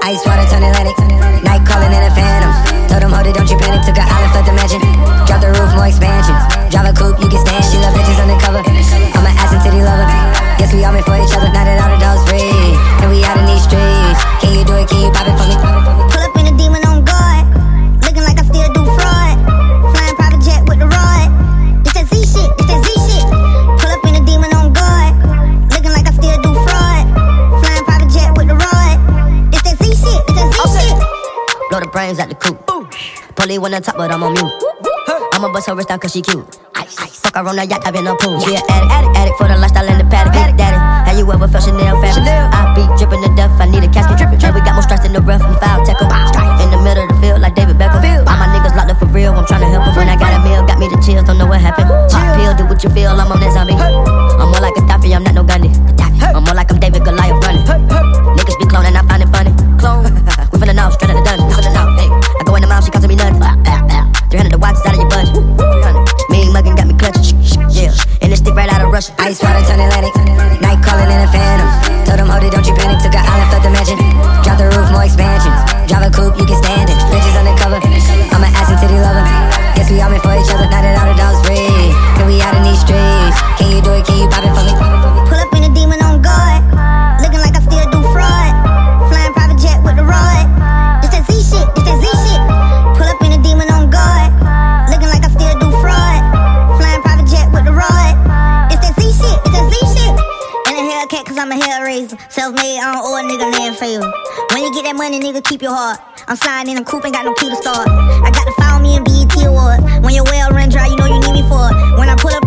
Ice water turn Atlantic. Night calling in a phantom. Told them, hold it, don't you panic. Took an island, fled the mansion. Drop the roof, more expansions. Drive a coupe, you can stand. She love bitches undercover. I'm an ass and titty lover. Guess we all meant for each other. Now that all the dogs free, and we out in these streets. Can you do it? Can you pop it for me? Pull up in a demon on guard, looking like I still do fraud. Flying private jet with the rod. It's that Z shit, it's that Z shit. Pull up in a demon on guard, looking like I still do fraud. Flying private jet with the rod. It's that Z shit, it's that Z shit. Blow the brains out the coop. Pully on the top, but I'm on mute. I'ma bust her wrist out cause she cute. Fuck her on the yacht, I've been a pool. She an addict for the lifestyle and the paddock. Big daddy, have you ever felt Chanel fabric? I be dripping to death, I need a casket. And we got more strikes in the rough, we foul tackle. In the middle of the field like David Beckham. All my niggas locked up for real, I'm tryna help them. When I got a meal, got me the chills, don't know what happened. Pop pill, do what you feel, I'm on that zombie. I'm more like Gaddafi, I'm not no Gandhi. I'm more like I'm David Goliath running. Niggas be cloning, I find it funny. Clone, we feelin' out, straight out the dungeon. I go in the mouth, she costing me nothing. 300 the watch, out of your budget. Mean muggin' got me clutching. Yeah, and it stick right out of Russia. Ice water turn Atlantic. Night calling in a phantom. Told them, hold it, don't you panic. Took an island, fled the mansion. Drop the roof, more expansions. Drive a coupe, you can stand it. Bitches undercover. I'm an ass and titty lover. Guess we all meant for each other. Now that all the dogs free, and we out in these streets. Can you do it? Can you pop it for me? Pull up in a demon on guard, looking like I still do fraud. Flying private jet with the rod. It's that Z shit, it's that Z shit. Pull up in a demon on guard, looking like I still do fraud. Flying private jet with the rod. It's that Z shit, it's that Z shit. In a Hellcat cause I'm a hellraiser. Self-made, I don't owe a nigga land favor. When you get that money, nigga, keep your heart. I'm sliding in a coupe, ain't got no key to start. I got to follow me in BET Award. When your well run dry, you know you need me for it. When I pull up